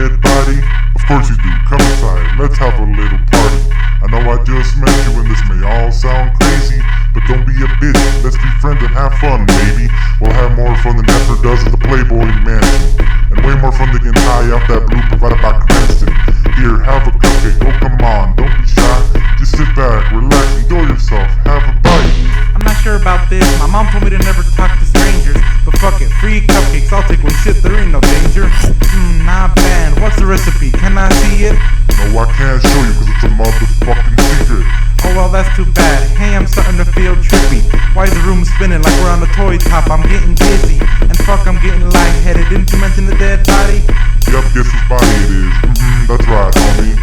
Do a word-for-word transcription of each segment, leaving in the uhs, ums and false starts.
dead body? Of course you do, come inside, let's have a little party. I know I just met you and this may all sound crazy, but don't be a bitch, let's be friends and have fun, baby. We'll have more fun than ever does at the Playboy Mansion, and way more fun than getting high off that blue provided by Cranston. Here, have a cupcake, oh come on, don't be shy. Just sit back, relax, enjoy yourself, have a bite. I'm not sure about this, my mom told me to never talk to strangers, but fuck it, free cupcakes, I'll take one shit, there ain't no danger. Mmm, not bad, what's the recipe, can I see it? No, I can't show you cause it's a motherfucking secret. Oh well, that's too bad, hey, I'm starting to feel trippy. Why is the room spinning like we're on the toy top? I'm getting dizzy, and fuck, I'm getting lightheaded. Didn't you mention the dead body? Yup, guess whose body it is. Mm-hmm, that's right, homie.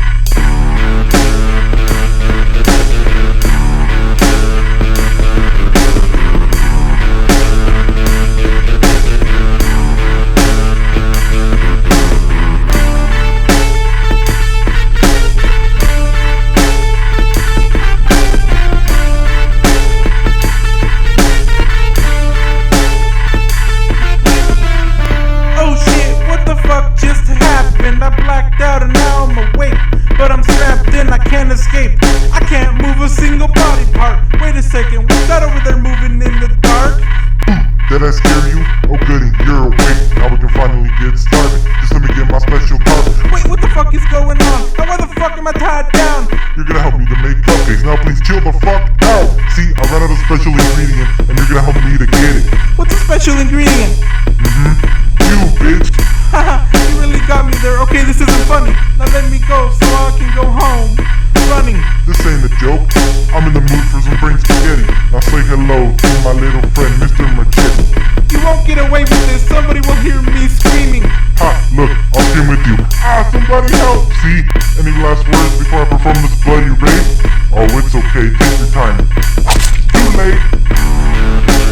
I blacked out and now I'm awake, but I'm strapped in, I can't escape. I can't move a single body part. Wait a second, what's that over there moving in the dark? Did I scare you? Oh goody, you're awake. Now we can finally get started. Just let me get my special carpet. Wait, what the fuck is going on? Now why the fuck am I tied down? You're gonna help me to make cupcakes. Now please chill the fuck out. See, I ran out of special ingredient, and you're gonna help me to get it. What's a special ingredient? Mm-hmm, you bitch. Haha, you really got me there. Okay, this isn't funny. Now let me go so I can go home. Running. This ain't a joke. I'm in the mood for some brain spaghetti. Now say hello to my little friend, Mister Machete. You won't get away with this. Somebody will hear me screaming. Ha, look, I'll scream with you. Ah, somebody help. See, any last words before I perform this bloody rape? Oh, it's okay. Take your time. Too late.